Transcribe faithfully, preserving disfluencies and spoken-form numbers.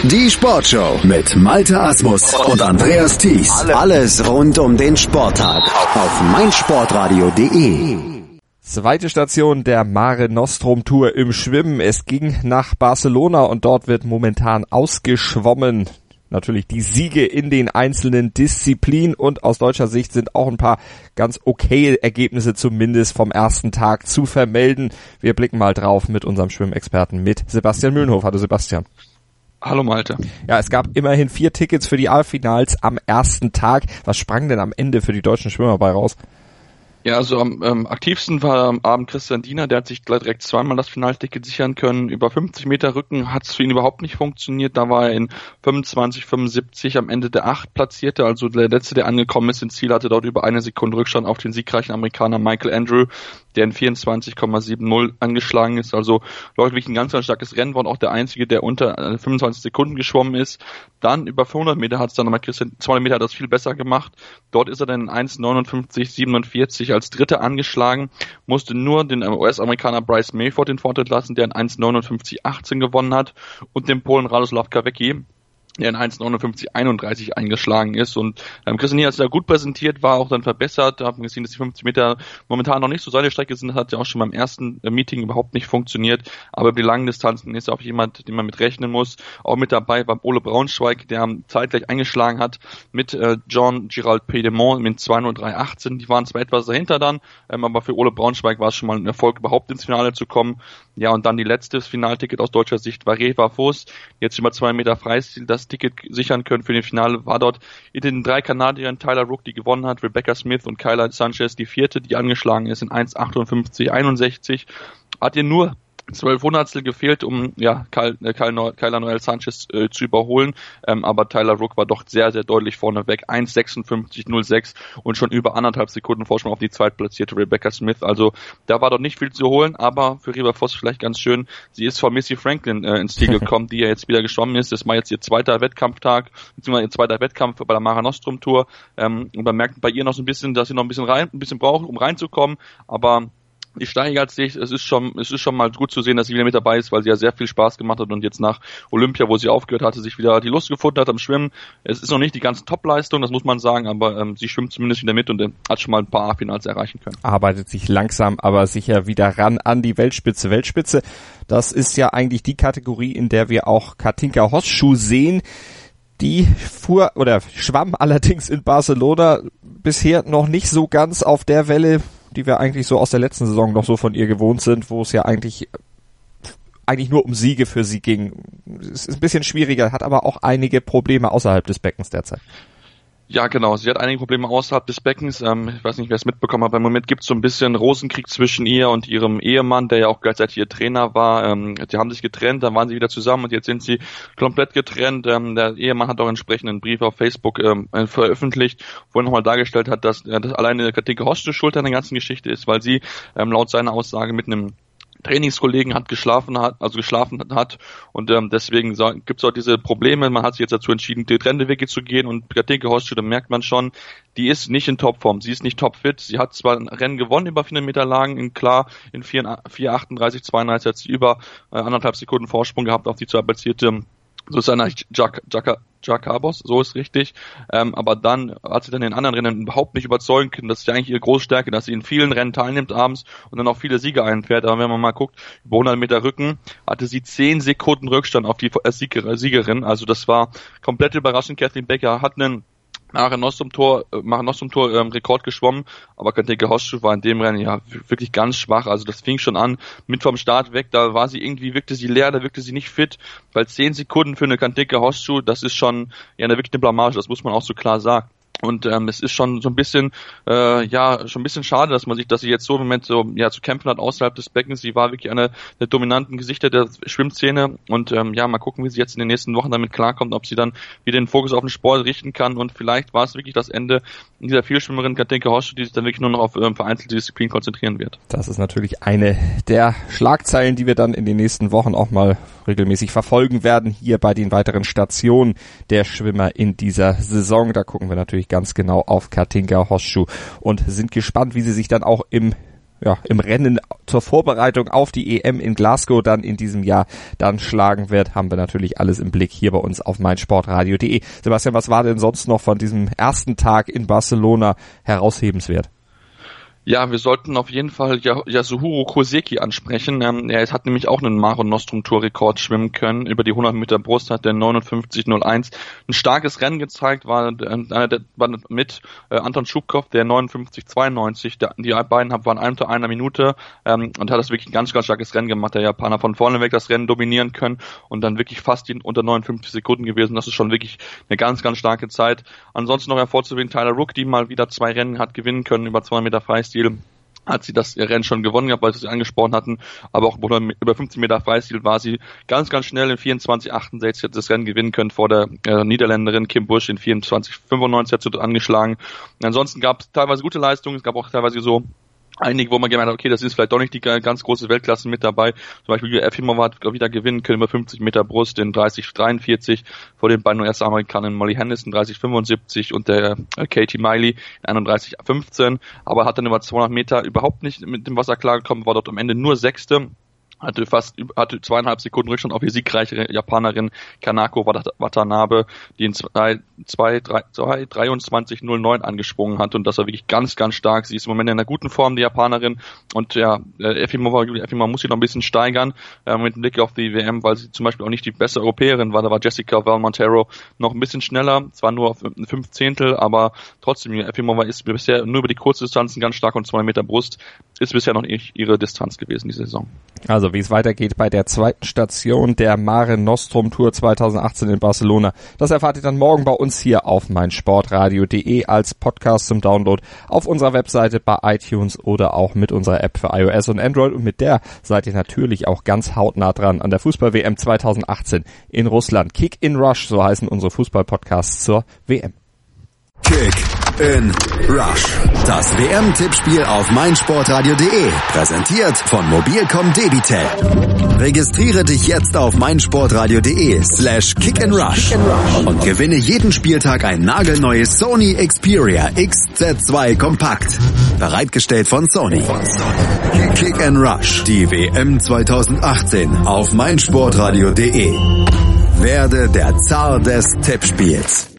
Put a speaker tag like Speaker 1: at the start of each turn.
Speaker 1: Die Sportshow mit Malte Asmus und Andreas Thies. Alles rund um den Sporttag auf meinsportradio punkt de.
Speaker 2: Zweite Station der Mare Nostrum Tour im Schwimmen. Es ging nach Barcelona und dort wird momentan ausgeschwommen. Natürlich die Siege in den einzelnen Disziplinen und aus deutscher Sicht sind auch ein paar ganz okay Ergebnisse zumindest vom ersten Tag zu vermelden. Wir blicken mal drauf mit unserem Schwimmexperten, mit Sebastian Mühlenhof. Hallo Sebastian.
Speaker 3: Hallo Malte.
Speaker 2: Ja, es gab immerhin vier Tickets für die A-Finals am ersten Tag. Was sprang denn am Ende für die deutschen Schwimmer bei raus?
Speaker 3: Ja, also am ähm, aktivsten war am Abend Christian Diener, der hat sich direkt zweimal das Finalticket sichern können. Über fünfzig Meter Rücken hat es für ihn überhaupt nicht funktioniert. Da war er in fünfundzwanzig fünfundsiebzig am Ende der acht Platzierte, also der letzte, der angekommen ist ins Ziel, hatte dort über eine Sekunde Rückstand auf den siegreichen Amerikaner Michael Andrew, der in vierundzwanzig Komma siebzig angeschlagen ist. Also läuft wirklich ein ganz, ganz starkes Rennen, war auch der einzige, der unter äh, fünfundzwanzig Sekunden geschwommen ist. Dann über vierhundert Meter hat es dann nochmal Christian, zweihundert Meter hat das viel besser gemacht. Dort ist er dann in eins neunundfünfzig siebenundvierzig als Dritter angeschlagen, musste nur den U S-Amerikaner Bryce Mayford den Vortritt lassen, der in eins neunundfünfzig achtzehn gewonnen hat, und den Polen Radoslaw Kawecki, der in eins neunundfünfzig einunddreißig eingeschlagen ist. Und ähm, Christian Diener hat sich da gut präsentiert, war auch dann verbessert. Da haben wir gesehen, dass die fünfzig Meter momentan noch nicht so seine Strecke sind. Das hat ja auch schon beim ersten äh, Meeting überhaupt nicht funktioniert. Aber über die langen Distanzen ist auch jemand, den man mit rechnen muss. Auch mit dabei war Ole Braunschweig, der zeitgleich eingeschlagen hat mit äh, John Girald Piedmont mit zwei null drei achtzehn. Die waren zwar etwas dahinter dann, ähm, aber für Ole Braunschweig war es schon mal ein Erfolg, überhaupt ins Finale zu kommen. Ja, und dann die letzte Finalticket aus deutscher Sicht war Reva Voss. Jetzt über zwei Meter Freistil das Ticket sichern können für den Finale, war dort in den drei Kanadiern Tyler Rook, die gewonnen hat, Rebecca Smith und Kyla Sanchez, die vierte, die angeschlagen ist in eins achtundfünfzig einundsechzig. Hat ihr nur zwölf Hundertstel gefehlt, um ja Kyle, äh, Kyle, Kyla Noel Sanchez äh, zu überholen, ähm, aber Tyler Rook war doch sehr, sehr deutlich vorne weg, eins sechsundfünfzig null sechs und schon über anderthalb Sekunden Vorsprung auf die zweitplatzierte Rebecca Smith, also da war doch nicht viel zu holen, aber für Reva Voss vielleicht ganz schön, sie ist von Missy Franklin äh, ins Ziel gekommen, die ja jetzt wieder geschwommen ist, das war jetzt ihr zweiter Wettkampftag, beziehungsweise ihr zweiter Wettkampf bei der Mare Nostrum Tour, ähm, und man merkt bei ihr noch so ein bisschen, dass sie noch ein bisschen rein, ein bisschen braucht, um reinzukommen, aber die steigert sich, es ist schon, es ist schon mal gut zu sehen, dass sie wieder mit dabei ist, weil sie ja sehr viel Spaß gemacht hat und jetzt nach Olympia, wo sie aufgehört hatte, sich wieder die Lust gefunden hat am Schwimmen. Es ist noch nicht die ganze Topleistung, das muss man sagen, aber ähm, sie schwimmt zumindest wieder mit und äh, hat schon mal ein paar A-Finals erreichen können.
Speaker 2: Arbeitet sich langsam, aber sicher wieder ran an die Weltspitze. Weltspitze, das ist ja eigentlich die Kategorie, in der wir auch Katinka Hosschuh sehen. Die fuhr oder schwamm allerdings in Barcelona bisher noch nicht so ganz auf der Welle, die wir eigentlich so aus der letzten Saison noch so von ihr gewohnt sind, wo es ja eigentlich eigentlich nur um Siege für sie ging. Es ist ein bisschen schwieriger, hat aber auch einige Probleme außerhalb des Beckens derzeit.
Speaker 3: Ja, genau. Sie hat einige Probleme außerhalb des Beckens. Ähm, ich weiß nicht, wer es mitbekommen hat. Im Moment gibt es so ein bisschen Rosenkrieg zwischen ihr und ihrem Ehemann, der ja auch gleichzeitig ihr Trainer war. Ähm, die haben sich getrennt, dann waren sie wieder zusammen und jetzt sind sie komplett getrennt. Ähm, der Ehemann hat auch entsprechend einen Brief auf Facebook ähm, veröffentlicht, wo er nochmal dargestellt hat, dass, äh, dass alleine Katinka Hosschuh schuld an der ganzen Geschichte ist, weil sie ähm, laut seiner Aussage mit einem Trainingskollegen hat geschlafen hat, also geschlafen hat und ähm, deswegen so, gibt es auch diese Probleme. Man hat sich jetzt dazu entschieden, getrennte Wege zu gehen und Katinka Hosschuh, da merkt man schon, die ist nicht in Topform, sie ist nicht topfit. Sie hat zwar ein Rennen gewonnen über vierhundert Meter Lagen, in klar in vier achtunddreißig zweiundneunzig hat sie über äh, anderthalb Sekunden Vorsprung gehabt auf die zweitplatzierte Susanna Jakabos, so ist richtig, ähm, aber dann hat sie dann in den anderen Rennen überhaupt nicht überzeugen können. Das ist ja eigentlich ihre Großstärke, dass sie in vielen Rennen teilnimmt abends und dann auch viele Siege einfährt. Aber wenn man mal guckt, über hundert Meter Rücken hatte sie zehn Sekunden Rückstand auf die Siegerin, also das war komplett überraschend. Kathleen Becker hat einen Mare Nostrum Tour, Mare Nostrum Tour ähm, Rekord geschwommen, aber Katinka Hosschuh war in dem Rennen ja wirklich ganz schwach, also das fing schon an, mit vom Start weg, da war sie irgendwie, wirkte sie leer, da wirkte sie nicht fit, weil zehn Sekunden für eine Katinka Hosschuh, das ist schon ja eine wirklich eine Blamage, das muss man auch so klar sagen. Und ähm, es ist schon so ein bisschen, äh, ja, schon ein bisschen schade, dass man sich, dass sie jetzt so im Moment so ja zu kämpfen hat außerhalb des Beckens. Sie war wirklich eine der dominanten Gesichter der Schwimmszene und ähm, ja, mal gucken, wie sie jetzt in den nächsten Wochen damit klarkommt, ob sie dann wieder den Fokus auf den Sport richten kann und vielleicht war es wirklich das Ende dieser Vielschwimmerin Katinka Hosschuh, die sich dann wirklich nur noch auf ähm, vereinzelte Disziplinen konzentrieren wird.
Speaker 2: Das ist natürlich eine der Schlagzeilen, die wir dann in den nächsten Wochen auch mal regelmäßig verfolgen werden, hier bei den weiteren Stationen der Schwimmer in dieser Saison. Da gucken wir natürlich ganz genau auf Katinka Hosschuh und sind gespannt, wie sie sich dann auch im ja, im Rennen zur Vorbereitung auf die E M in Glasgow dann in diesem Jahr dann schlagen wird, haben wir natürlich alles im Blick hier bei uns auf meinsportradio punkt de. Sebastian, was war denn sonst noch von diesem ersten Tag in Barcelona heraushebenswert?
Speaker 3: Ja, wir sollten auf jeden Fall Yasuhiro Koseki ansprechen. Ähm, er hat nämlich auch einen Mare Nostrum Tourrekord schwimmen können. Über die hundert Meter Brust hat er neunundfünfzig null eins ein starkes Rennen gezeigt, war, äh, war mit äh, Anton Schubkow, der neunundfünfzig zweiundneunzig. Der, die beiden waren unter einer Minute ähm, und hat das wirklich ein ganz, ganz starkes Rennen gemacht. Der Japaner von vorne weg das Rennen dominieren können und dann wirklich fast unter neunundfünfzig Sekunden gewesen. Das ist schon wirklich eine ganz, ganz starke Zeit. Ansonsten noch hervorzuheben Tyler Rook, die mal wieder zwei Rennen hat gewinnen können über zwei Meter Freistil. Hat sie das Rennen schon gewonnen gehabt, weil sie es angesprochen hatten, aber auch über fünfzehn Meter Freistil war sie ganz, ganz schnell in vierundzwanzig achtundsechzig hat das Rennen gewinnen können vor der äh, Niederländerin Kim Busch in vierundzwanzig fünfundneunzig hat sie angeschlagen. Und ansonsten gab es teilweise gute Leistungen, es gab auch teilweise so einige, wo man gemeint hat, okay, das ist vielleicht doch nicht die ganz große Weltklasse mit dabei. Zum Beispiel Efimova hat wieder gewinnen können über fünfzig Meter Brust in dreißig dreiundvierzig vor den beiden U S-Amerikanern Molly Henderson dreißig fünfundsiebzig und der äh, Katie Miley einunddreißig fünfzehn, aber hat dann über zweihundert Meter überhaupt nicht mit dem Wasser klargekommen, war dort am Ende nur Sechste. Hatte fast, hatte zweieinhalb Sekunden Rückstand auf die siegreiche Japanerin Kanako Watanabe, die in zwei, zwei, drei, zwei, dreiundzwanzig null neun angesprungen hat und das war wirklich ganz, ganz stark. Sie ist im Moment in einer guten Form, die Japanerin, und ja, Efimova, Efimova muss sich noch ein bisschen steigern, äh, mit dem Blick auf die W M, weil sie zum Beispiel auch nicht die beste Europäerin war. Da war Jessica Val Montero noch ein bisschen schneller, zwar nur auf fünf Zehntel, aber trotzdem, Efimova ist bisher nur über die Kurzdistanzen ganz stark und zwei Meter Brust ist bisher noch nicht ihre Distanz gewesen, diese Saison.
Speaker 2: Also wie es weitergeht bei der zweiten Station der Mare Nostrum Tour zweitausendachtzehn in Barcelona, das erfahrt ihr dann morgen bei uns hier auf meinsportradio punkt de als Podcast zum Download auf unserer Webseite, bei iTunes oder auch mit unserer App für iOS und Android, und mit der seid ihr natürlich auch ganz hautnah dran an der Fußball-W M zweitausendachtzehn in Russland. Kick in Rush, so heißen unsere Fußball-Podcasts zur W M.
Speaker 1: Kick in Rush. Das W M-Tippspiel auf meinsportradio punkt de. Präsentiert von Mobilcom Debitel. Registriere dich jetzt auf meinsportradio punkt de slash kick in rush und gewinne jeden Spieltag ein nagelneues Sony Xperia X Z zwei Kompakt. Bereitgestellt von Sony. Kick in Rush. Die W M zweitausendachtzehn auf meinsportradio punkt de. Werde der Zar des Tippspiels.